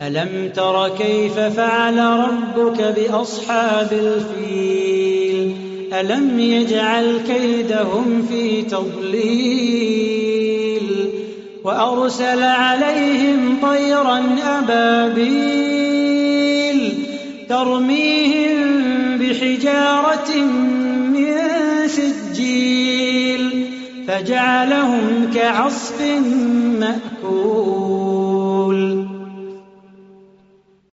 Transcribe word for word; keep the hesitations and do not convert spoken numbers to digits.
ألم تر كيف فعل ربك بأصحاب الفيل ألم يجعل كيدهم في تضليل وأرسل عليهم طيرا أبابيل ترميهم بحجارة من سجيل فجعلهم كعصف مأكول.